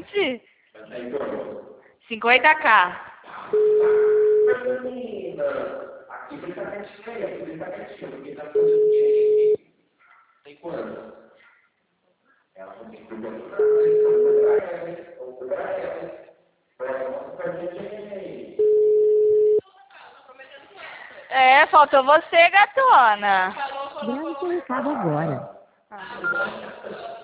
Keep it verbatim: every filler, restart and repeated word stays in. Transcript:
bastante. cinquenta k. Menina, aqui ele tá quietinho aí, aqui ele tá quietinho, porque tá fazendo dinheiro. Tem quanto? Ela não tem problema, não, mas vamos cobrar ela, vamos cobrar ela. Vamos fazer dinheiro aí. É, faltou você, gatona. Grave seu recado agora. Ah.